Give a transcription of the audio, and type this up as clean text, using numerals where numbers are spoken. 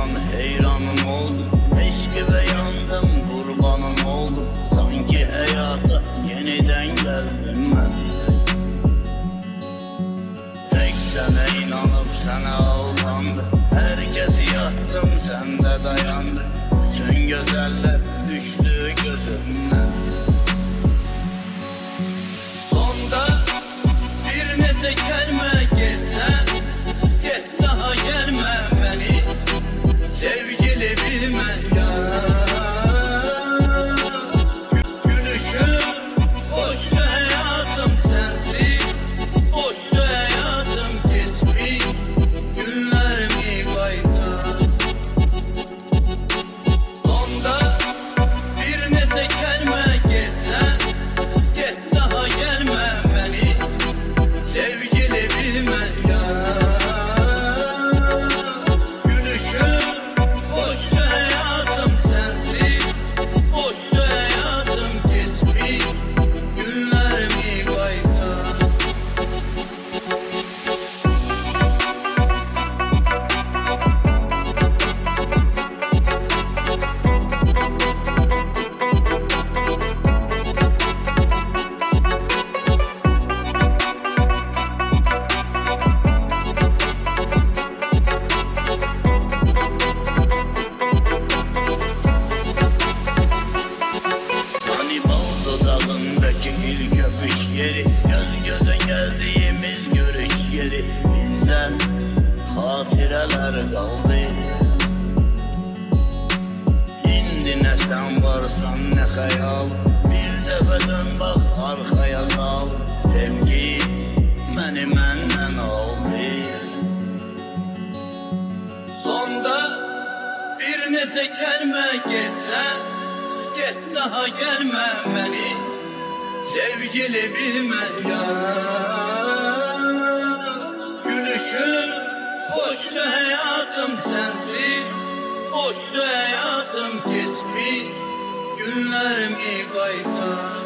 inan heyranım oldum. Eşki ve yandım kurbanım oldum. Sanki hayata yeniden geldim ben. Tek sana inanıp sana aldandım. Herkesi yaktım sen de dayandın. Tüm güzeller düştü gözümden. Sonda bir nete kelime geçse, git daha gelme beni. Sevgili bilme ya. Gülüşüm hoştu hayatım sensiz. Boştu hayatım kesmiş. Günler mi kayda. Sonda bir nete kelime geçse, git daha gelme beni. Sevgili bilme ya. Gülüşüm hoştu hayatım sensiz. Boştu hayatım kesmiş. Günler mi kayda. Hani bal dudağındaki ilk öpüş yeri, göz göze geldiğimiz görüş yeri. Bizden hatireler kaldı. Şimdi ne sen varsan ne hayal. Bir defeden bak arkaya sal. Sevgi beni menden aldı. Sonda bir nete kelime geçse, git daha gelme beni. Sevgili bilme ya. Gülüşüm hoştu hayatım sensiz. Boştu hayatım kesmiş. Günler mi kayda.